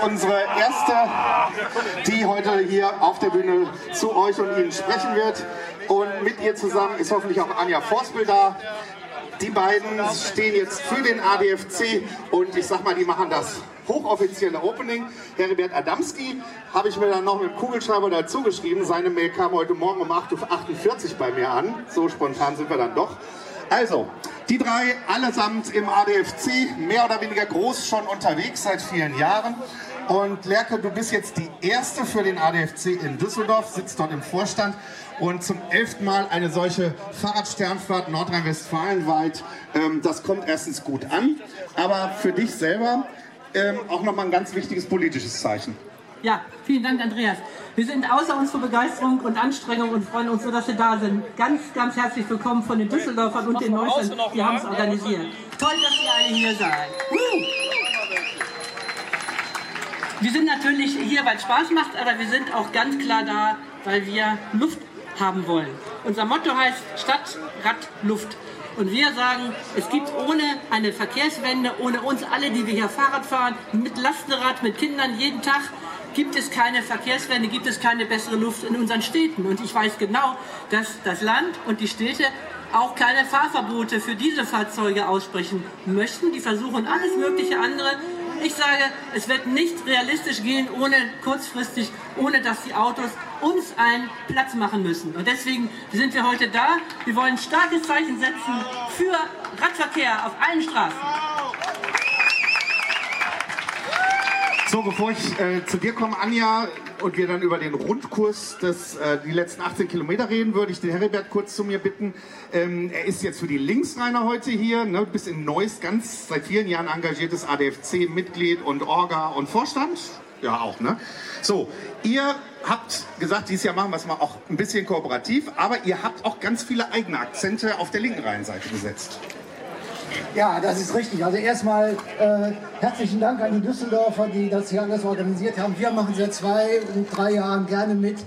unsere erste, die heute hier auf der Bühne zu euch und Ihnen sprechen wird. Und mit ihr zusammen ist hoffentlich auch Anja Forspel da. Die beiden stehen jetzt für den ADFC und ich sag mal, die machen das hochoffizielle Opening. Heribert Adamski habe ich mir dann noch mit dem Kugelschreiber dazu geschrieben. Seine Mail kam heute Morgen um 8:48 Uhr bei mir an. So spontan sind wir dann doch. Also, die drei allesamt im ADFC, mehr oder weniger groß schon unterwegs seit vielen Jahren. Und Lerke, du bist jetzt die Erste für den ADFC in Düsseldorf, sitzt dort im Vorstand und zum 11. Mal eine solche Fahrradsternfahrt nordrhein-westfalenweit. Das kommt erstens gut an, aber für dich selber auch nochmal ein ganz wichtiges politisches Zeichen. Ja, vielen Dank, Andreas. Wir sind außer uns vor Begeisterung und Anstrengung und freuen uns so, dass wir da sind. Ganz, ganz herzlich willkommen von den Düsseldorfern und den Neußen. Wir haben es organisiert. Toll, dass ihr alle hier seid. Wir sind natürlich hier, weil es Spaß macht, aber wir sind auch ganz klar da, weil wir Luft haben wollen. Unser Motto heißt Stadt, Rad, Luft. Und wir sagen, es gibt ohne eine Verkehrswende, ohne uns alle, die wir hier Fahrrad fahren, mit Lastenrad, mit Kindern jeden Tag, gibt es keine Verkehrswende, gibt es keine bessere Luft in unseren Städten. Und ich weiß genau, dass das Land und die Städte auch keine Fahrverbote für diese Fahrzeuge aussprechen möchten. Die versuchen alles mögliche andere. Ich sage, es wird nicht realistisch gehen, kurzfristig, ohne dass die Autos uns einen Platz machen müssen. Und deswegen sind wir heute da. Wir wollen ein starkes Zeichen setzen für Radverkehr auf allen Straßen. So, bevor ich zu dir komme, Anja, und wir dann über den Rundkurs die letzten 18 Kilometer reden, würde ich den Heribert kurz zu mir bitten. Er ist jetzt für die Linksrheiner heute hier, ne, bis in Neuss, ganz seit vielen Jahren engagiertes ADFC-Mitglied und Orga und Vorstand. Ja, auch, ne? So, ihr habt gesagt, dieses Jahr machen wir es mal auch ein bisschen kooperativ, aber ihr habt auch ganz viele eigene Akzente auf der linken Rheinseite gesetzt. Ja, das ist richtig. Also erstmal herzlichen Dank an die Düsseldorfer, die das hier alles organisiert haben. Wir machen seit 2 und 3 Jahren gerne mit.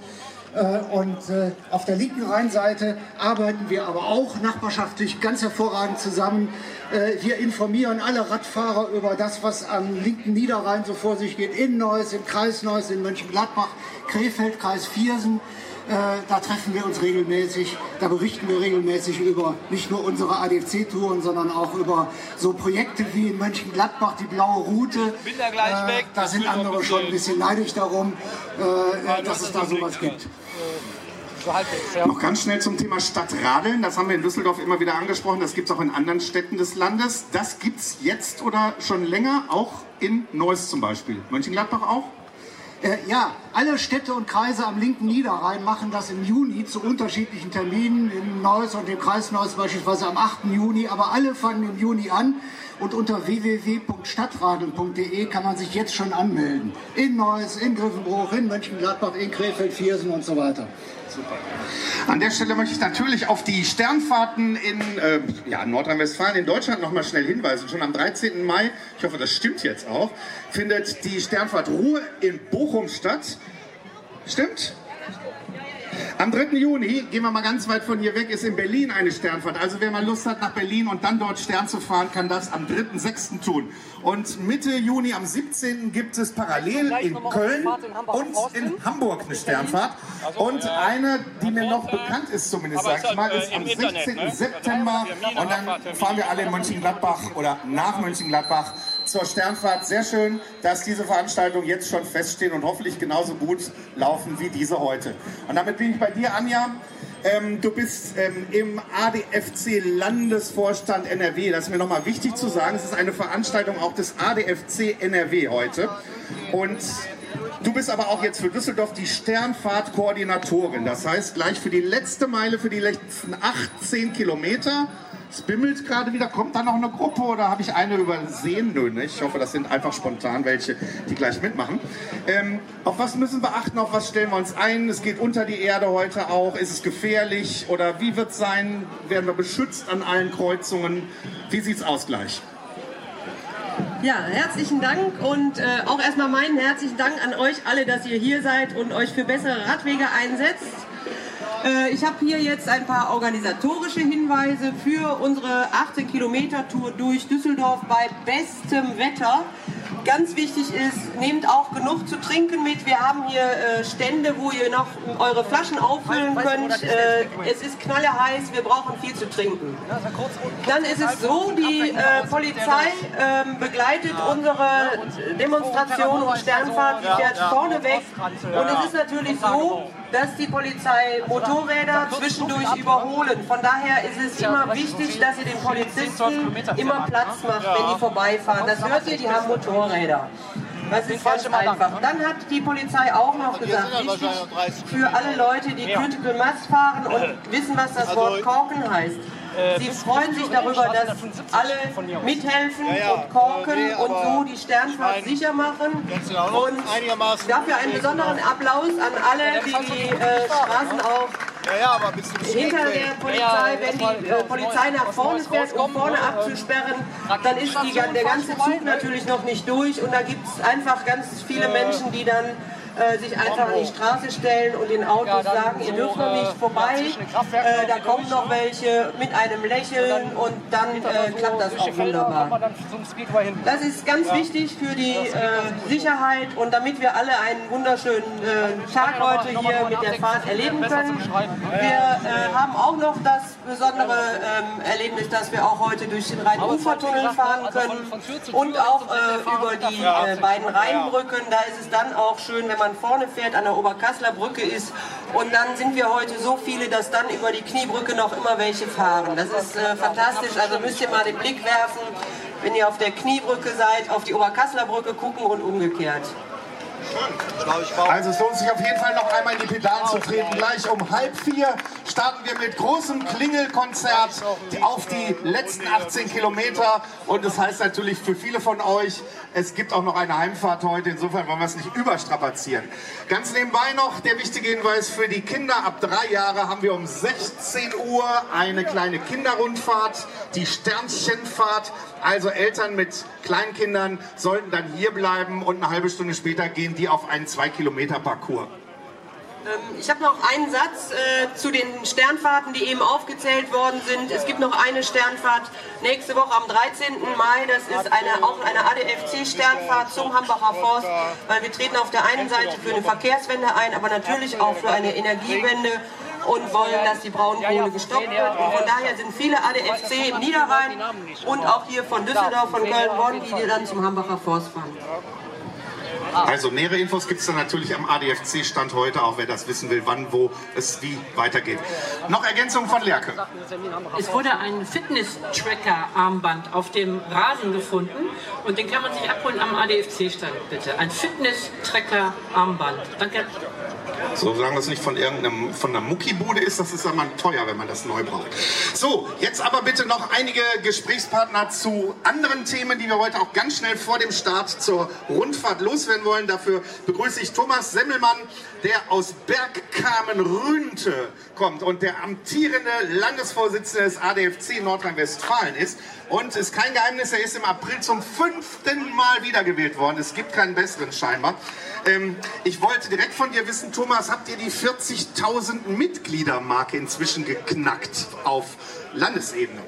Auf der linken Rheinseite arbeiten wir aber auch nachbarschaftlich ganz hervorragend zusammen. Wir informieren alle Radfahrer über das, was am linken Niederrhein so vor sich geht. In Neuss, im Kreis Neuss, in Mönchengladbach, Krefeld, Kreis Viersen. Da treffen wir uns regelmäßig, da berichten wir regelmäßig über nicht nur unsere ADFC-Touren, sondern auch über so Projekte wie in Mönchengladbach, die Blaue Route. Da sind andere schon ein bisschen neidisch darum, dass es da sowas gibt. Noch ganz schnell zum Thema Stadtradeln. Das haben wir in Düsseldorf immer wieder angesprochen. Das gibt es auch in anderen Städten des Landes. Das gibt es jetzt oder schon länger, auch in Neuss zum Beispiel. Mönchengladbach auch? Ja, alle Städte und Kreise am linken Niederrhein machen das im Juni zu unterschiedlichen Terminen. In Neuss und im Kreis Neuss beispielsweise am 8. Juni. Aber alle fangen im Juni an. Und unter www.stadtradeln.de kann man sich jetzt schon anmelden. In Neuss, in Griffenbruch, in Mönchengladbach, in Krefeld, Viersen und so weiter. Super. An der Stelle möchte ich natürlich auf die Sternfahrten in Nordrhein-Westfalen, in Deutschland noch mal schnell hinweisen. Schon am 13. Mai, ich hoffe, das stimmt jetzt auch, findet die Sternfahrt Ruhe in Bochum statt. Stimmt? Am 3. Juni, gehen wir mal ganz weit von hier weg, ist in Berlin eine Sternfahrt. Also wer mal Lust hat, nach Berlin und dann dort Stern zu fahren, kann das am 3.6. tun. Und Mitte Juni, am 17. gibt es parallel in Köln und in Hamburg eine Sternfahrt. Und eine, die mir noch bekannt ist zumindest, sag ich mal, ist am 16. September. Und dann fahren wir alle in Mönchengladbach oder nach Mönchengladbach zur Sternfahrt. Sehr schön, dass diese Veranstaltungen jetzt schon feststehen und hoffentlich genauso gut laufen wie diese heute. Und damit bin ich bei dir, Anja. Du bist im ADFC Landesvorstand NRW. Das ist mir nochmal wichtig zu sagen. Es ist eine Veranstaltung auch des ADFC NRW heute. Und du bist aber auch jetzt für Düsseldorf die Sternfahrt-Koordinatorin. Das heißt, gleich für die letzte Meile, für die letzten 18 Kilometer. Es bimmelt gerade wieder. Kommt da noch eine Gruppe oder habe ich eine übersehen? Nö, nicht. Ich hoffe, das sind einfach spontan welche, die gleich mitmachen. Auf was müssen wir achten? Auf was stellen wir uns ein? Es geht unter die Erde heute auch. Ist es gefährlich? Oder wie wird es sein? Werden wir beschützt an allen Kreuzungen? Wie sieht es aus gleich? Ja, herzlichen Dank und auch erstmal meinen herzlichen Dank an euch alle, dass ihr hier seid und euch für bessere Radwege einsetzt. Ich habe hier jetzt ein paar organisatorische Hinweise für unsere 18-Kilometer-Tour durch Düsseldorf bei bestem Wetter. ganz wichtig ist, nehmt auch genug zu trinken mit. Wir haben hier Stände, wo ihr noch eure Flaschen auffüllen könnt. Es ist knalleheiß, wir brauchen viel zu trinken. Dann ist es so, die Polizei begleitet unsere Demonstration und Sternfahrt, die fährt vorne weg. Und es ist natürlich so, dass die Polizei Motorräder zwischendurch überholen. Von daher ist es immer wichtig, dass ihr den Polizisten immer Platz macht, wenn die vorbeifahren. Das hört ihr, die haben Motorräder. Das ist ganz einfach. Dann hat die Polizei auch noch gesagt, wichtig für alle Leute, die Critical Mass fahren und wissen, was das Wort Korken heißt. Sie freuen sich darüber, dass alle mithelfen und korken und so die Sternfahrt sicher machen. Und dafür einen besonderen Applaus an alle, die die Straßen auch hinter der Polizei, wenn die Polizei nach vorne fährt, um vorne abzusperren, dann ist der ganze Zug natürlich noch nicht durch und da gibt es einfach ganz viele Menschen, die dann sich einfach an die Straße stellen und den Autos sagen, ihr dürft noch nicht vorbei, da kommen noch welche mit einem Lächeln und dann klappt das auch wunderbar. Das ist ganz wichtig für die Sicherheit und damit wir alle einen wunderschönen Tag heute hier mit der Fahrt erleben können. Wir haben auch noch das besondere Erlebnis, dass wir auch heute durch den Rhein-Ufer-Tunnel fahren können und auch über die beiden Rheinbrücken. Da ist es dann auch schön, wenn man vorne fährt, an der Oberkasseler Brücke ist und dann sind wir heute so viele, dass dann über die Kniebrücke noch immer welche fahren. Das ist fantastisch, also müsst ihr mal den Blick werfen, wenn ihr auf der Kniebrücke seid, auf die Oberkasseler Brücke gucken und umgekehrt. Also es lohnt sich auf jeden Fall noch einmal in die Pedalen zu treten. Gleich um 3:30 starten wir mit großem Klingelkonzert auf die letzten 18 Kilometer. Und das heißt natürlich für viele von euch, es gibt auch noch eine Heimfahrt heute. Insofern wollen wir es nicht überstrapazieren. Ganz nebenbei noch der wichtige Hinweis für die Kinder. Ab 3 Jahre haben wir um 16 Uhr eine kleine Kinderrundfahrt, die Sternchenfahrt. Also Eltern mit Kleinkindern sollten dann hier bleiben und eine halbe Stunde später gehen die auf einen 2-Kilometer-Parcours. Ich habe noch einen Satz zu den Sternfahrten, die eben aufgezählt worden sind. Es gibt noch eine Sternfahrt nächste Woche am 13. Mai. Das ist auch eine ADFC-Sternfahrt zum Hambacher Forst. Weil wir treten auf der einen Seite für eine Verkehrswende ein, aber natürlich auch für eine Energiewende und wollen, dass die Braunkohle gestoppt wird. Und von daher sind viele ADFC im Niederrhein und auch hier von Düsseldorf, von Köln, Bonn, die dann zum Hambacher Forst fahren. Also nähere Infos gibt es dann natürlich am ADFC-Stand heute, auch wer das wissen will, wann, wo es wie weitergeht. Noch Ergänzung von Lerke. Es wurde ein Fitness-Tracker-Armband auf dem Rasen gefunden und den kann man sich abholen am ADFC-Stand, bitte. Ein Fitness-Tracker-Armband. Danke. Solange das nicht von einer Muckibude ist, das ist aber teuer, wenn man das neu braucht. So, jetzt aber bitte noch einige Gesprächspartner zu anderen Themen, die wir heute auch ganz schnell vor dem Start zur Rundfahrt loswerden wollen. Dafür begrüße ich Thomas Semmelmann, der aus Bergkamen-Rünte kommt und der amtierende Landesvorsitzende des ADFC Nordrhein-Westfalen ist. Und es ist kein Geheimnis, er ist im April zum 5. Mal wiedergewählt worden. Es gibt keinen besseren scheinbar. Ich wollte direkt von dir wissen, Thomas, habt ihr die 40.000 Mitgliedermarke inzwischen geknackt auf Landesebene?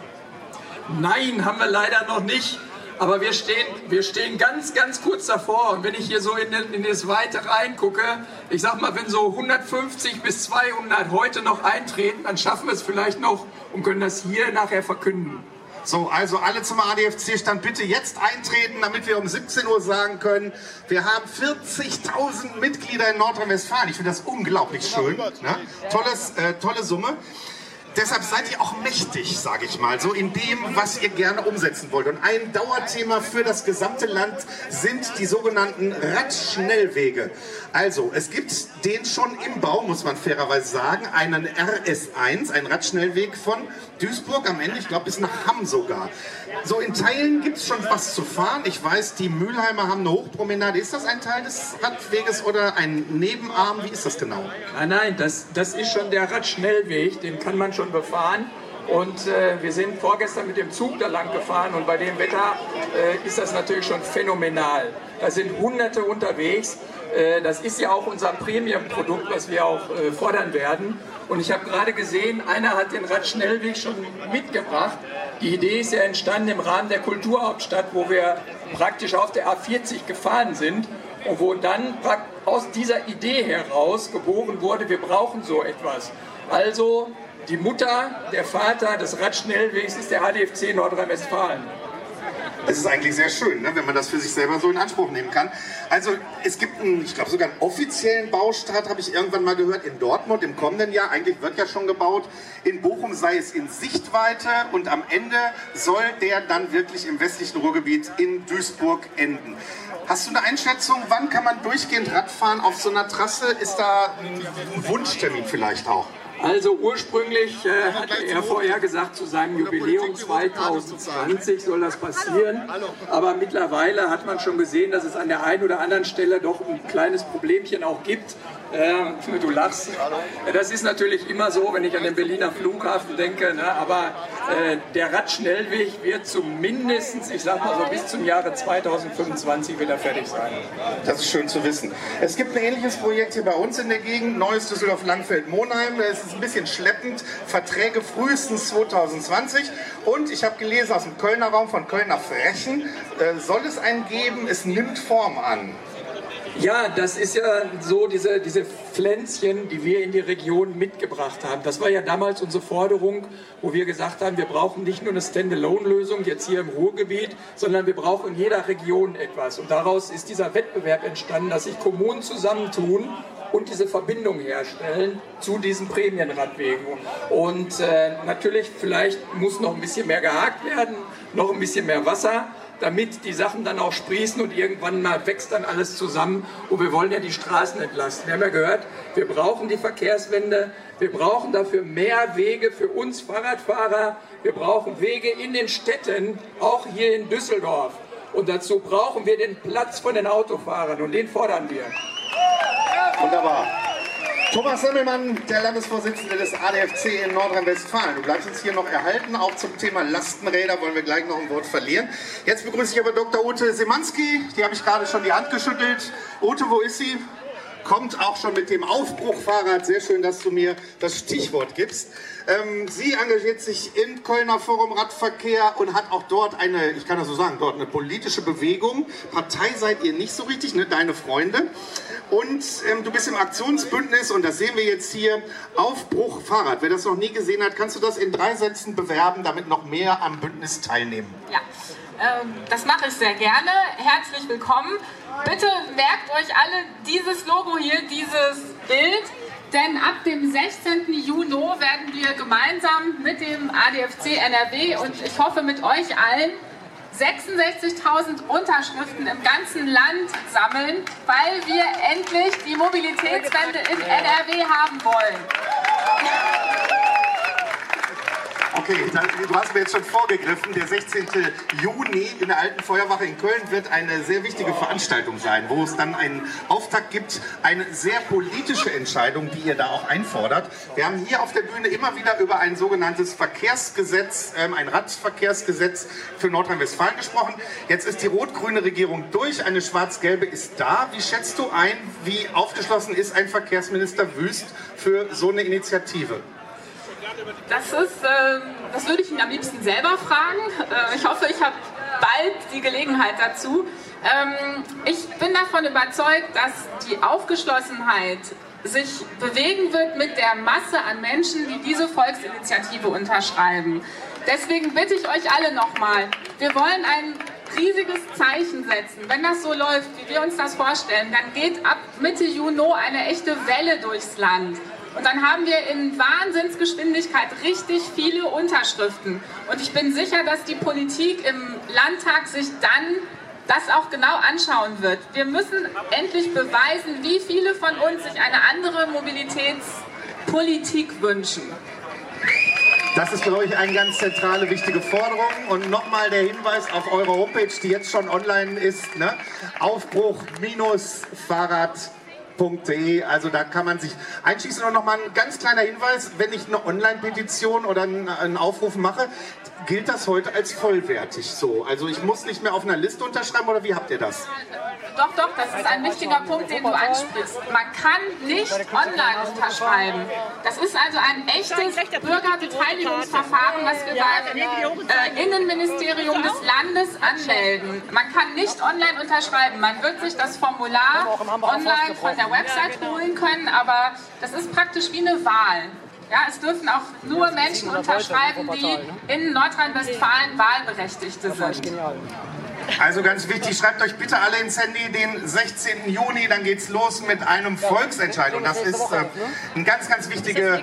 Nein, haben wir leider noch nicht. Aber wir stehen ganz, ganz kurz davor. Und wenn ich hier so in das Weite reingucke, ich sag mal, wenn so 150 bis 200 heute noch eintreten, dann schaffen wir es vielleicht noch und können das hier nachher verkünden. So, also alle zum ADFC-Stand bitte jetzt eintreten, damit wir um 17 Uhr sagen können, wir haben 40.000 Mitglieder in Nordrhein-Westfalen. Ich finde das unglaublich schön. Ne? Tolle Summe. Deshalb seid ihr auch mächtig, sage ich mal, so in dem, was ihr gerne umsetzen wollt. Und ein Dauerthema für das gesamte Land sind die sogenannten Radschnellwege. Also, es gibt den schon im Bau, muss man fairerweise sagen, einen RS1, einen Radschnellweg von Duisburg am Ende, ich glaube bis nach Hamm sogar. So in Teilen gibt es schon was zu fahren. Ich weiß, die Mülheimer haben eine Hochpromenade. Ist das ein Teil des Radweges oder ein Nebenarm? Wie ist das genau? Nein, das ist schon der Radschnellweg, den kann man schon befahren. Und wir sind vorgestern mit dem Zug da lang gefahren und bei dem Wetter ist das natürlich schon phänomenal. Da sind Hunderte unterwegs Das ist ja auch unser Premium-Produkt, was wir auch fordern werden. Und ich habe gerade gesehen, einer hat den Radschnellweg schon mitgebracht. Die Idee ist ja entstanden im Rahmen der Kulturhauptstadt, wo wir praktisch auf der A40 gefahren sind und wo dann aus dieser Idee heraus geboren wurde, wir brauchen so etwas. Also die Mutter, der Vater des Radschnellwegs ist der ADFC Nordrhein-Westfalen. Das ist eigentlich sehr schön, ne, wenn man das für sich selber so in Anspruch nehmen kann. Also es gibt einen, ich glaube sogar einen offiziellen Baustart, habe ich irgendwann mal gehört, in Dortmund im kommenden Jahr. Eigentlich wird ja schon gebaut. In Bochum sei es in Sichtweite und am Ende soll der dann wirklich im westlichen Ruhrgebiet in Duisburg enden. Hast du eine Einschätzung, wann kann man durchgehend Radfahren auf so einer Trasse? Ist da ein Wunschtermin vielleicht auch? Also ursprünglich hatte er vorher gesagt, zu seinem Jubiläum 2020 soll das passieren. Aber mittlerweile hat man schon gesehen, dass es an der einen oder anderen Stelle doch ein kleines Problemchen auch gibt. Du lachst. Das ist natürlich immer so, wenn ich an den Berliner Flughafen denke. Ne? Aber der Radschnellweg wird zumindest, ich sag mal so, bis zum Jahre 2025 wieder fertig sein. Das ist schön zu wissen. Es gibt ein ähnliches Projekt hier bei uns in der Gegend, Neues Düsseldorf-Langfeld-Monheim. Es ist ein bisschen schleppend, Verträge frühestens 2020. Und ich habe gelesen aus dem Kölner Raum von Kölner Frechen, soll es einen geben, es nimmt Form an. Ja, das ist ja so diese Pflänzchen, die wir in die Region mitgebracht haben. Das war ja damals unsere Forderung, wo wir gesagt haben, wir brauchen nicht nur eine Standalone-Lösung jetzt hier im Ruhrgebiet, sondern wir brauchen in jeder Region etwas. Und daraus ist dieser Wettbewerb entstanden, dass sich Kommunen zusammentun und diese Verbindung herstellen zu diesen Prämienradwegen. Und natürlich, vielleicht muss noch ein bisschen mehr gehakt werden, noch ein bisschen mehr Wasser, damit die Sachen dann auch sprießen und irgendwann mal wächst dann alles zusammen. Und wir wollen ja die Straßen entlasten. Wir haben ja gehört, wir brauchen die Verkehrswende, wir brauchen dafür mehr Wege für uns Fahrradfahrer, wir brauchen Wege in den Städten, auch hier in Düsseldorf. Und dazu brauchen wir den Platz von den Autofahrern und den fordern wir. Wunderbar. Thomas Semmelmann, der Landesvorsitzende des ADFC in Nordrhein-Westfalen. Du bleibst uns hier noch erhalten. Auch zum Thema Lastenräder wollen wir gleich noch ein Wort verlieren. Jetzt begrüße ich aber Dr. Ute Semanski. Die habe ich gerade schon die Hand geschüttelt. Ute, wo ist sie? Kommt auch schon mit dem Aufbruchfahrrad. Sehr schön, dass du mir das Stichwort gibst. Sie engagiert sich im Kölner Forum Radverkehr und hat auch dort eine, ich kann das so sagen, dort eine politische Bewegung. Partei seid ihr nicht so richtig, ne? Deine Freunde. Und du bist im Aktionsbündnis, und das sehen wir jetzt hier, Aufbruch Fahrrad. Wer das noch nie gesehen hat, kannst du das in 3 Sätzen bewerben, damit noch mehr am Bündnis teilnehmen? Ja, das mache ich sehr gerne. Herzlich willkommen. Bitte merkt euch alle dieses Logo hier, dieses Bild. Denn ab dem 16. Juni werden wir gemeinsam mit dem ADFC NRW und ich hoffe mit euch allen 66.000 Unterschriften im ganzen Land sammeln, weil wir endlich die Mobilitätswende in NRW haben wollen. Okay, du hast mir jetzt schon vorgegriffen. Der 16. Juni in der Alten Feuerwache in Köln wird eine sehr wichtige Veranstaltung sein, wo es dann einen Auftakt gibt, eine sehr politische Entscheidung, die ihr da auch einfordert. Wir haben hier auf der Bühne immer wieder über ein sogenanntes Verkehrsgesetz, ein Radverkehrsgesetz für Nordrhein-Westfalen gesprochen. Jetzt ist die rot-grüne Regierung durch, eine schwarz-gelbe ist da. Wie schätzt du ein, wie aufgeschlossen ist ein Verkehrsminister Wüst für so eine Initiative? Das würde ich ihn am liebsten selber fragen. Ich hoffe, ich habe bald die Gelegenheit dazu. Ich bin davon überzeugt, dass die Aufgeschlossenheit sich bewegen wird mit der Masse an Menschen, die diese Volksinitiative unterschreiben. Deswegen bitte ich euch alle nochmal, wir wollen ein riesiges Zeichen setzen. Wenn das so läuft, wie wir uns das vorstellen, dann geht ab Mitte Juni eine echte Welle durchs Land. Und dann haben wir in Wahnsinnsgeschwindigkeit richtig viele Unterschriften. Und ich bin sicher, dass die Politik im Landtag sich dann das auch genau anschauen wird. Wir müssen endlich beweisen, wie viele von uns sich eine andere Mobilitätspolitik wünschen. Das ist, glaube ich, eine ganz zentrale, wichtige Forderung. Und nochmal der Hinweis auf eure Homepage, die jetzt schon online ist, ne? Aufbruch-Fahrrad.de. .de, also da kann man sich einschließen. Und nochmal ein ganz kleiner Hinweis, wenn ich eine Online-Petition oder einen Aufruf mache, gilt das heute als vollwertig so. Also ich muss nicht mehr auf einer Liste unterschreiben, oder wie habt ihr das? Doch, das ist ein wichtiger Punkt, den du ansprichst. Man kann nicht online unterschreiben. Das ist also ein echtes Bürgerbeteiligungsverfahren, was wir beim Innenministerium des Landes anmelden. Man kann nicht online unterschreiben. Man wird sich das Formular online von der Website holen können, aber das ist praktisch wie eine Wahl. Ja, es dürfen auch nur Menschen unterschreiben, die in Nordrhein-Westfalen Wahlberechtigte sind. Also ganz wichtig, schreibt euch bitte alle ins Handy den 16. Juni, dann geht's los mit einem Volksentscheid. Und das ist eine ganz wichtige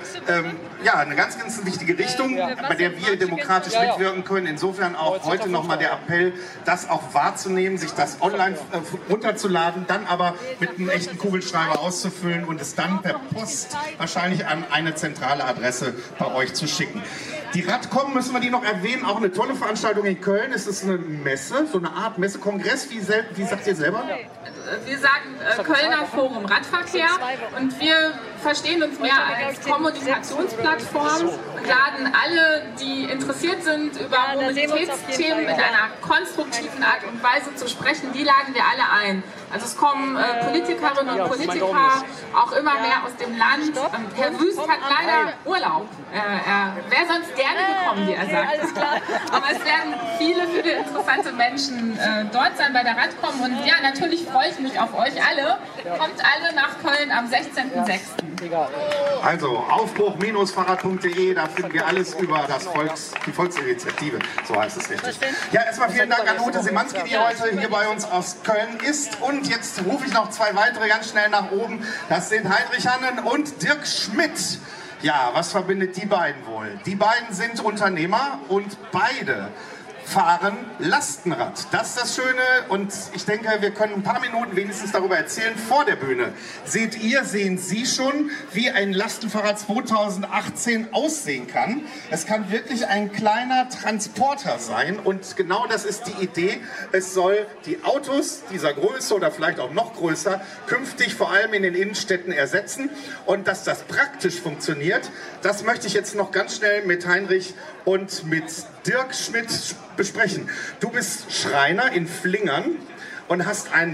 Richtung, bei der wir demokratisch mitwirken können. Insofern auch heute nochmal der Appell, das auch wahrzunehmen, sich das online runterzuladen, dann aber mit einem echten Kugelschreiber auszufüllen und es dann per Post wahrscheinlich an eine zentrale Adresse bei euch zu schicken. Die Radcom, müssen wir die noch erwähnen, auch eine tolle Veranstaltung in Köln. Es ist eine Messe, so eine Art Messekongress. Wie sagt ihr selber? Wir sagen Kölner Forum Radverkehr und wir verstehen uns mehr als Kommunikationsplattform und laden alle, die interessiert sind, über Mobilitätsthemen in einer konstruktiven Art und Weise zu sprechen, die laden wir alle ein. Also es kommen Politikerinnen und Politiker auch immer mehr aus dem Land. Herr Wüst hat leider Urlaub. Er wäre sonst gerne gekommen, wie er sagt. Aber es werden viele interessante Menschen dort sein bei der Radcom. Und ja, natürlich freue ich mich auf euch alle. Kommt alle nach Köln am 16.06. Also aufbruch-fahrrad.de, da finden wir alles über die Volksinitiative, so heißt es richtig. Ja, erstmal vielen Dank an Ute Simanski, die heute hier bei uns aus Köln ist. Und jetzt rufe ich noch zwei weitere ganz schnell nach oben. Das sind Heinrich Hannen und Dirk Schmidt. Ja, was verbindet die beiden wohl? Die beiden sind Unternehmer und beide fahren Lastenrad. Das ist das Schöne und ich denke, wir können ein paar Minuten wenigstens darüber erzählen. Vor der Bühne sehen Sie schon, wie ein Lastenfahrrad 2018 aussehen kann. Es kann wirklich ein kleiner Transporter sein und genau das ist die Idee. Es soll die Autos dieser Größe oder vielleicht auch noch größer künftig vor allem in den Innenstädten ersetzen und dass das praktisch funktioniert, das möchte ich jetzt noch ganz schnell mit Heinrich und mit Dirk Schmidt besprechen. Du bist Schreiner in Flingern und hast ein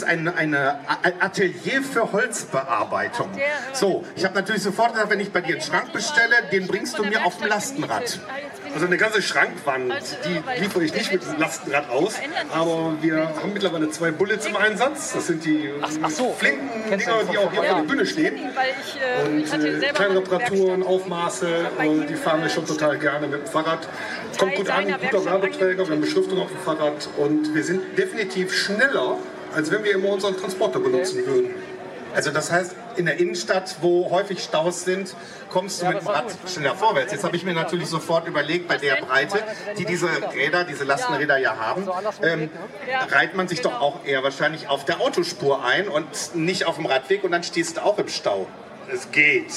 Atelier für Holzbearbeitung. So, ich habe natürlich sofort gesagt, wenn ich bei dir einen Schrank bestelle, den bringst du mir auf dem Lastenrad. Also eine ganze Schrankwand, die liefere ich nicht mit dem Lastenrad aus, aber wir haben mittlerweile 2 Bullets im Einsatz. Das sind die flinken Dinger, die auch hier auf der Bühne stehen. Und kleine Reparaturen, Aufmaße, die fahren wir schon total gerne mit dem Fahrrad. Kommt gut an, guter Werbeträger, wir haben Beschriftung auf dem Fahrrad und wir sind definitiv schneller, als wenn wir immer unseren Transporter benutzen würden. Also das heißt, in der Innenstadt, wo häufig Staus sind, kommst du mit dem Rad schneller vorwärts. Jetzt habe ich mir natürlich sofort überlegt, bei der Breite, die diese Lastenräder ja haben, reiht man sich doch auch eher wahrscheinlich auf der Autospur ein und nicht auf dem Radweg und dann stehst du auch im Stau. Es geht.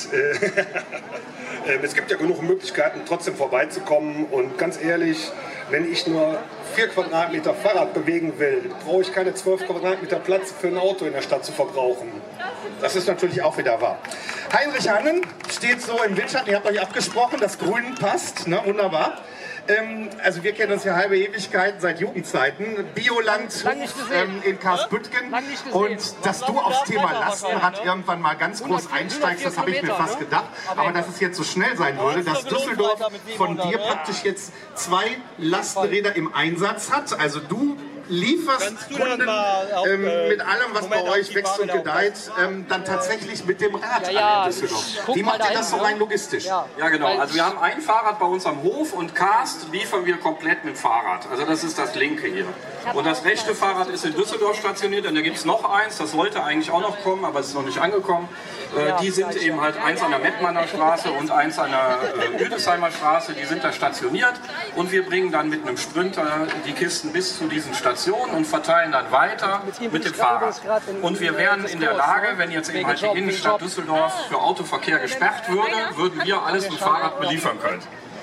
Es gibt ja genug Möglichkeiten, trotzdem vorbeizukommen und ganz ehrlich, wenn ich nur 4 Quadratmeter Fahrrad bewegen will, brauche ich keine 12 Quadratmeter Platz für ein Auto in der Stadt zu verbrauchen. Das ist natürlich auch wieder wahr. Heinrich Hannen steht so im Windschatten, ihr habt euch abgesprochen, das Grün passt, ne? Wunderbar. Also wir kennen uns ja halbe Ewigkeit seit Jugendzeiten. Bioland in Karlsbüttgen und dass du aufs Thema Lastenrad irgendwann mal ganz groß einsteigst, das habe ich mir fast gedacht. Aber dass es jetzt so schnell sein würde, dass Düsseldorf von dir praktisch jetzt 2 Lastenräder im Einsatz hat. Also du lieferst Kunden mit allem, was bei euch wächst und gedeiht, dann tatsächlich mit dem Rad an Düsseldorf. Wie macht ihr das so rein logistisch? Ja, genau. Also wir haben ein Fahrrad bei uns am Hof und Cast liefern wir komplett mit Fahrrad. Also das ist das linke hier. Und das rechte Fahrrad ist in Düsseldorf stationiert und da gibt es noch eins, das sollte eigentlich auch noch kommen, aber es ist noch nicht angekommen. Die sind eben halt eins an der Mettmanner Straße und eins an der Üdesheimer Straße, die sind da stationiert und wir bringen dann mit einem Sprinter die Kisten bis zu diesen Stationen und verteilen dann weiter mit dem Fahrrad. Und wir wären in der Lage, wenn jetzt eben halt die Innenstadt Düsseldorf für Autoverkehr gesperrt würde, würden wir alles mit Fahrrad beliefern können.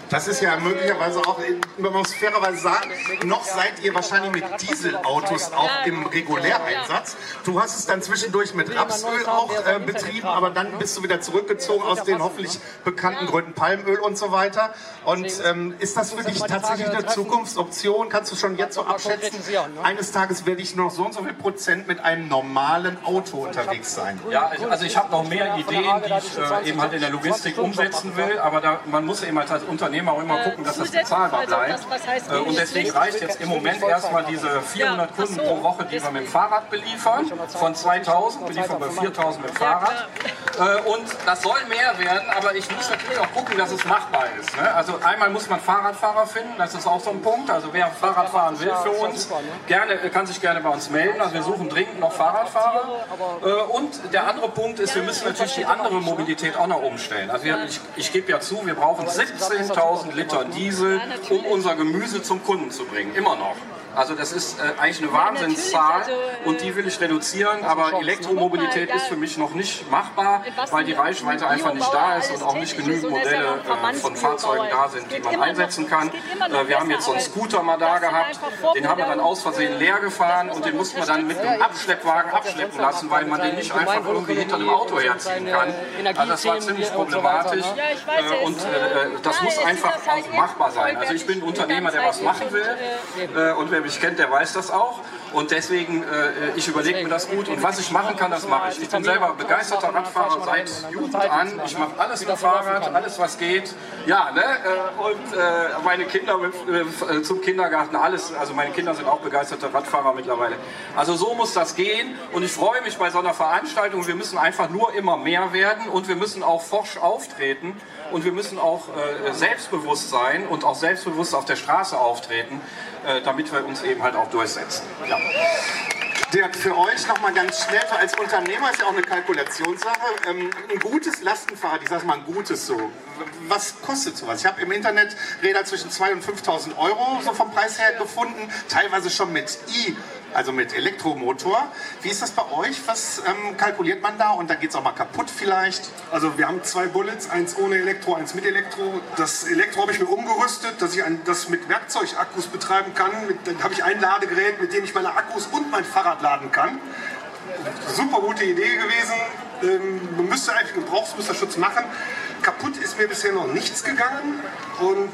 Das ist ja möglicherweise auch, man muss fairerweise sagen, noch seid ihr wahrscheinlich mit Dieselautos auch im Reguläreinsatz. Du hast es dann zwischendurch mit Rapsöl auch betrieben, aber dann bist du wieder zurückgezogen aus den hoffentlich bekannten Gründen Palmöl und so weiter. Und ist das für dich tatsächlich eine Zukunftsoption? Kannst du schon jetzt so abschätzen, eines Tages werde ich nur noch so und so viel Prozent mit einem normalen Auto unterwegs sein? Ja, also ich habe noch mehr Ideen, die ich eben halt in der Logistik umsetzen will, aber man muss eben halt als Unternehmer auch immer gucken, dass das bezahlbar bleibt. Und deswegen reicht jetzt im Moment erstmal diese 400 Kunden pro Woche, die wir mit dem Fahrrad beliefern. Von 2000 beliefern wir 4000 mit dem Fahrrad. Und das soll mehr werden, aber ich muss natürlich auch gucken, dass es machbar ist. Also einmal muss man Fahrradfahrer finden, das ist auch so ein Punkt. Also wer Fahrrad fahren will für uns, kann sich gerne bei uns melden. Also wir suchen dringend noch Fahrradfahrer. Und der andere Punkt ist, wir müssen natürlich die andere Mobilität auch noch umstellen. Also ich gebe ja zu, wir brauchen 17.000 Liter Diesel, um unser Gemüse zum Kunden zu bringen. Immer noch. Also das ist eigentlich eine Wahnsinnszahl und die will ich reduzieren, aber Elektromobilität ist für mich noch nicht machbar, weil die Reichweite einfach nicht da ist und auch nicht genügend Modelle von Fahrzeugen da sind, die man einsetzen kann. Wir haben jetzt so einen Scooter mal da gehabt, den haben wir dann aus Versehen leer gefahren und den mussten wir dann mit einem Abschleppwagen abschleppen lassen, weil man den nicht einfach irgendwie hinter einem Auto herziehen kann. Also das war ziemlich problematisch und das muss einfach auch machbar sein. Also ich bin ein Unternehmer, der was machen will und wer mich kennt, der weiß das auch. Und deswegen, ich überlege mir das gut. Und was ich machen kann, das mache ich. Ich bin selber begeisterter Radfahrer seit Jugend an. Ich mache alles mit Fahrrad, alles was geht. Ja, ne? Und meine Kinder zum Kindergarten, alles. Also meine Kinder sind auch begeisterte Radfahrer mittlerweile. Also so muss das gehen. Und ich freue mich bei so einer Veranstaltung. Wir müssen einfach nur immer mehr werden. Und wir müssen auch forsch auftreten. Und wir müssen auch selbstbewusst sein und auch selbstbewusst auf der Straße auftreten, damit wir uns eben halt auch durchsetzen. Ja. Dirk, für euch nochmal ganz schnell, als Unternehmer ist ja auch eine Kalkulationssache. Ein gutes Lastenfahrrad, ich sage mal ein gutes so, was kostet sowas? Ich habe im Internet Räder zwischen 2.000 und 5.000 Euro so vom Preis her gefunden, teilweise schon mit also mit Elektromotor. Wie ist das bei euch? Was kalkuliert man da? Und da geht es auch mal kaputt vielleicht? Also wir haben 2 Bullets, eins ohne Elektro, eins mit Elektro. Das Elektro habe ich mir umgerüstet, dass ich das mit Werkzeugakkus betreiben kann. Dann habe ich ein Ladegerät, mit dem ich meine Akkus und mein Fahrrad laden kann. Super gute Idee gewesen. Man müsste eigentlich einen Gebrauchsmusterschutz machen. Kaputt ist mir bisher noch nichts gegangen. Und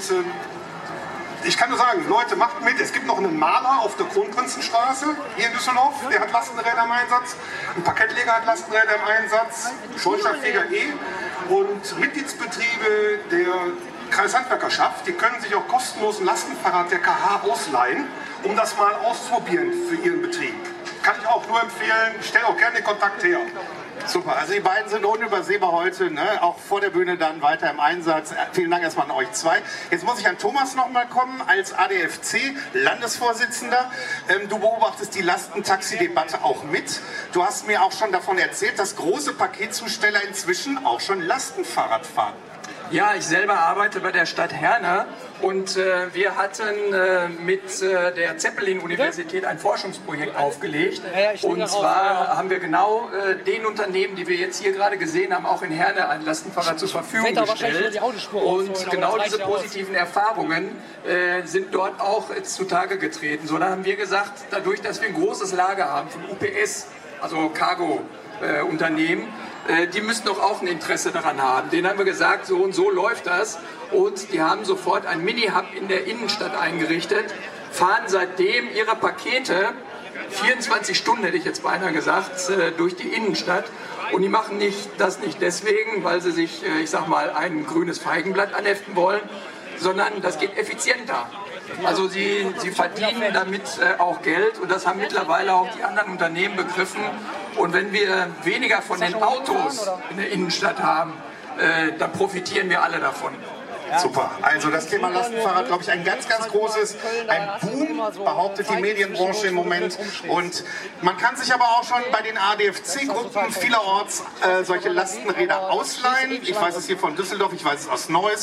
ich kann nur sagen, Leute, macht mit. Es gibt noch einen Maler auf der Kronprinzenstraße hier in Düsseldorf, der hat Lastenräder im Einsatz. Ein Parkettleger hat Lastenräder im Einsatz, Schornsteinfeger und Mitgliedsbetriebe der Kreishandwerkerschaft, die können sich auch kostenlos ein Lastenfahrrad der KH ausleihen, um das mal auszuprobieren für ihren Betrieb. Kann ich auch nur empfehlen, stell auch gerne den Kontakt her. Super, also die beiden sind unübersehbar heute, ne? Auch vor der Bühne dann weiter im Einsatz. Vielen Dank erstmal an euch zwei. Jetzt muss ich an Thomas nochmal kommen, als ADFC-Landesvorsitzender. Du beobachtest die Lastentaxi-Debatte auch mit. Du hast mir auch schon davon erzählt, dass große Paketzusteller inzwischen auch schon Lastenfahrrad fahren. Ja, ich selber arbeite bei der Stadt Herne und wir hatten mit der Zeppelin-Universität ein Forschungsprojekt aufgelegt. Und zwar haben wir genau den Unternehmen, die wir jetzt hier gerade gesehen haben, auch in Herne ein Lastenfahrrad zur Verfügung gestellt. Und genau diese positiven Erfahrungen sind dort auch zutage getreten. So, da haben wir gesagt, dadurch, dass wir ein großes Lager haben von UPS, also Cargo-Unternehmen, die müssen doch auch ein Interesse daran haben. Denen haben wir gesagt, so und so läuft das. Und die haben sofort ein Mini-Hub in der Innenstadt eingerichtet, fahren seitdem ihre Pakete, 24 Stunden hätte ich jetzt beinahe gesagt, durch die Innenstadt. Und die machen das nicht deswegen, weil sie sich, ich sag mal, ein grünes Feigenblatt anheften wollen, sondern das geht effizienter. Also sie verdienen damit auch Geld und das haben mittlerweile auch die anderen Unternehmen begriffen. Und wenn wir weniger von den Autos in der Innenstadt haben, dann profitieren wir alle davon. Super. Also das Thema Lastenfahrrad, glaube ich, ein ganz, ganz großes, ein Boom, behauptet die Medienbranche im Moment. Und man kann sich aber auch schon bei den ADFC-Gruppen vielerorts solche Lastenräder ausleihen. Ich weiß es hier von Düsseldorf, ich weiß es aus Neuss.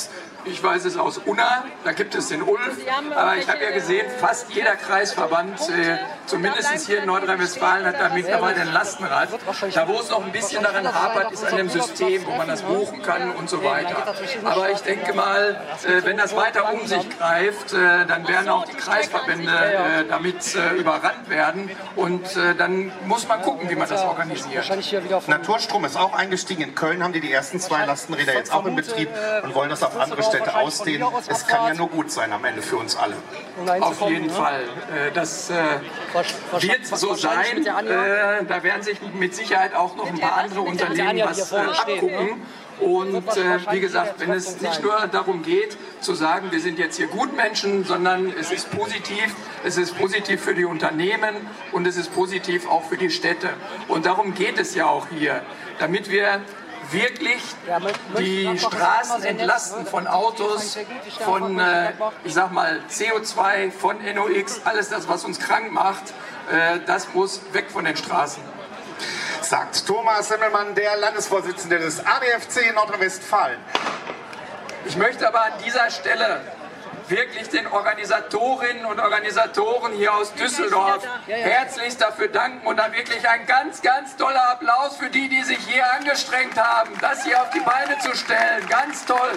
Ich weiß es aus Unna, da gibt es den Ulf, aber ich habe ja gesehen, fast jeder Kreisverband, zumindest hier in Nordrhein-Westfalen, hat da mittlerweile ein Lastenrad. Da wo es noch ein bisschen daran hapert, ist an dem System, wo man das buchen kann und so weiter. Aber ich denke mal, wenn das weiter um sich greift, dann werden auch die Kreisverbände damit überrannt werden und dann muss man gucken, wie man das organisiert. Naturstrom ist auch eingestiegen. In Köln haben die ersten 2 Lastenräder jetzt auch in Betrieb und wollen das auf andere Städte ausdehnen. Es kann ja nur gut sein am Ende für uns alle. Auf jeden Fall. Das wird so sein. Da werden sich mit Sicherheit auch noch ein paar andere Unternehmen was abgucken. Und wie gesagt, wenn es nicht nur darum geht, zu sagen, wir sind jetzt hier Gutmenschen, sondern es ist positiv für die Unternehmen und es ist positiv auch für die Städte. Und darum geht es ja auch hier, damit wir wirklich die Straßen entlasten von Autos, von, ich sag mal, CO2, von NOx, alles das, was uns krank macht, das muss weg von den Straßen. Sagt Thomas Semmelmann, der Landesvorsitzende des ADFC in Nordrhein-Westfalen. Ich möchte aber an dieser Stelle wirklich den Organisatorinnen und Organisatoren hier aus Düsseldorf herzlichst dafür danken und dann wirklich ein ganz, ganz toller Applaus für die, die sich hier angestrengt haben, das hier auf die Beine zu stellen. Ganz toll.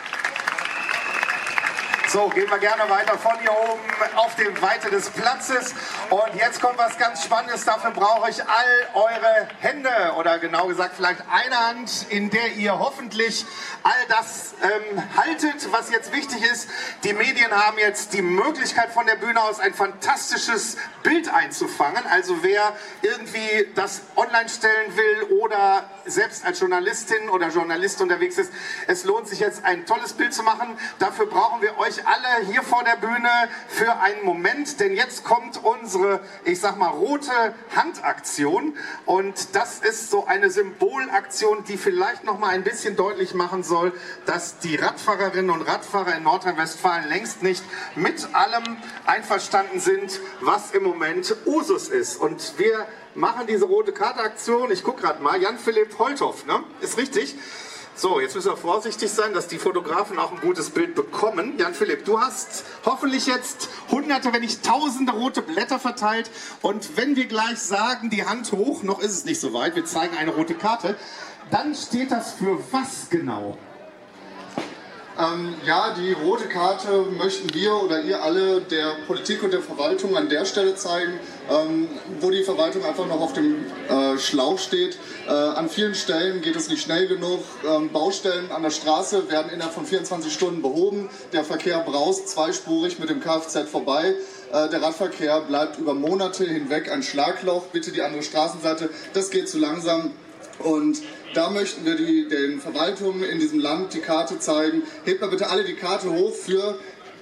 So, gehen wir gerne weiter von hier oben auf die Weite des Platzes. Und jetzt kommt was ganz Spannendes. Dafür brauche ich all eure Hände oder genau gesagt vielleicht eine Hand, in der ihr hoffentlich all das haltet, was jetzt wichtig ist. Die Medien haben jetzt die Möglichkeit von der Bühne aus ein fantastisches Bild einzufangen. Also wer irgendwie das online stellen will oder selbst als Journalistin oder Journalist unterwegs ist, es lohnt sich jetzt ein tolles Bild zu machen. Dafür brauchen wir euch alle hier vor der Bühne für einen Moment, denn jetzt kommt unsere, ich sag mal, rote Handaktion und das ist so eine Symbolaktion, die vielleicht noch mal ein bisschen deutlich machen soll, dass die Radfahrerinnen und Radfahrer in Nordrhein-Westfalen längst nicht mit allem einverstanden sind, was im Moment Usus ist. Und wir machen diese rote Karte-Aktion, ich gucke gerade mal, Jan-Philipp Holthoff, ne? Ist richtig? So, jetzt müssen wir vorsichtig sein, dass die Fotografen auch ein gutes Bild bekommen. Jan-Philipp, du hast hoffentlich jetzt hunderte, wenn nicht tausende rote Blätter verteilt. Und wenn wir gleich sagen, die Hand hoch, noch ist es nicht so weit, wir zeigen eine rote Karte, dann steht das für was genau? Ja, die rote Karte möchten wir oder ihr alle der Politik und der Verwaltung an der Stelle zeigen, wo die Verwaltung einfach noch auf dem Schlauch steht. An vielen Stellen geht es nicht schnell genug. Baustellen an der Straße werden innerhalb von 24 Stunden behoben. Der Verkehr braust zweispurig mit dem Kfz vorbei. Der Radverkehr bleibt über Monate hinweg ein Schlagloch. Bitte die andere Straßenseite. Das geht zu langsam. Und da möchten wir den Verwaltungen in diesem Land die Karte zeigen. Hebt mal bitte alle die Karte hoch für...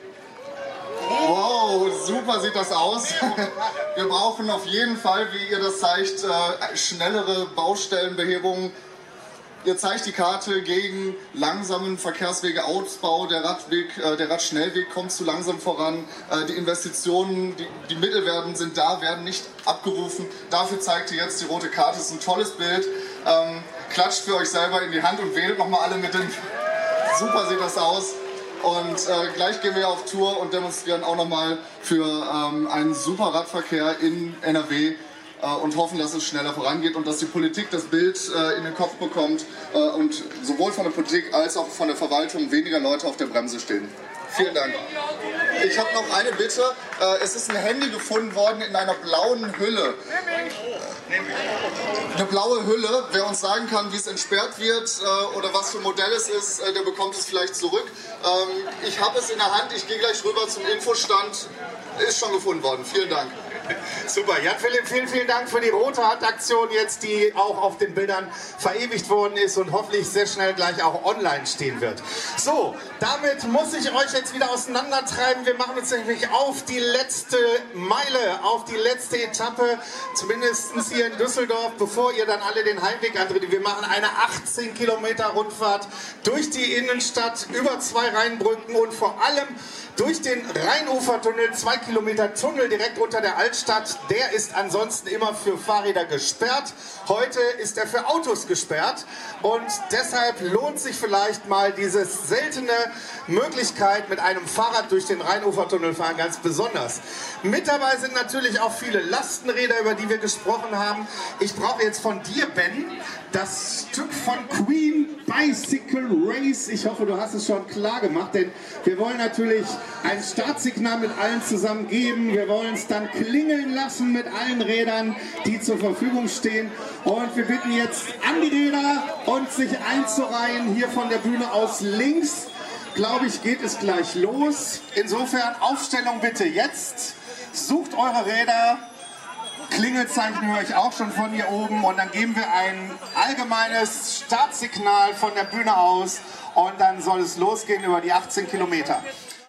Wow, super sieht das aus. Wir brauchen auf jeden Fall, wie ihr das zeigt, schnellere Baustellenbehebungen. Ihr zeigt die Karte gegen langsamen Verkehrswegeausbau. Der Radschnellweg kommt zu langsam voran. Die Investitionen, die Mittel sind da, werden nicht abgerufen. Dafür zeigt ihr jetzt die rote Karte. Das ist ein tolles Bild. Klatscht für euch selber in die Hand und wählt nochmal alle mit dem... Super sieht das aus. Und gleich gehen wir auf Tour und demonstrieren auch nochmal für einen super Radverkehr in NRW. Und hoffen, dass es schneller vorangeht und dass die Politik das Bild in den Kopf bekommt und sowohl von der Politik als auch von der Verwaltung weniger Leute auf der Bremse stehen. Vielen Dank. Ich habe noch eine Bitte. Es ist ein Handy gefunden worden in einer blauen Hülle. Eine blaue Hülle. Wer uns sagen kann, wie es entsperrt wird oder was für ein Modell es ist, der bekommt es vielleicht zurück. Ich habe es in der Hand. Ich gehe gleich rüber zum Infostand. Ist schon gefunden worden. Vielen Dank. Super, Jan-Philipp, vielen, vielen Dank für die rote Handaktion jetzt, die auch auf den Bildern verewigt worden ist und hoffentlich sehr schnell gleich auch online stehen wird. So, damit muss ich euch jetzt wieder auseinandertreiben. Wir machen uns nämlich auf die letzte Meile, auf die letzte Etappe, zumindest hier in Düsseldorf, bevor ihr dann alle den Heimweg antretet. Wir machen eine 18 Kilometer Rundfahrt durch die Innenstadt, über 2 Rheinbrücken und vor allem durch den Rheinufertunnel, 2 Kilometer Tunnel direkt unter der Altstadt. Altstadt, der ist ansonsten immer für Fahrräder gesperrt. Heute ist er für Autos gesperrt und deshalb lohnt sich vielleicht mal diese seltene Möglichkeit mit einem Fahrrad durch den Rheinufertunnel fahren ganz besonders. Mit dabei sind natürlich auch viele Lastenräder, über die wir gesprochen haben. Ich brauche jetzt von dir, Ben, das Stück von Queen, Bicycle Race. Ich hoffe, du hast es schon klar gemacht, denn wir wollen natürlich ein Startsignal mit allen zusammen geben. Wir wollen es dann klingeln lassen mit allen Rädern, die zur Verfügung stehen. Und wir bitten jetzt an die Räder und sich einzureihen. Hier von der Bühne aus links, glaube ich, geht es gleich los. Insofern Aufstellung bitte jetzt. Sucht eure Räder. Klingelzeichen höre ich auch schon von hier oben und dann geben wir ein allgemeines Startsignal von der Bühne aus und dann soll es losgehen über die 18 Kilometer.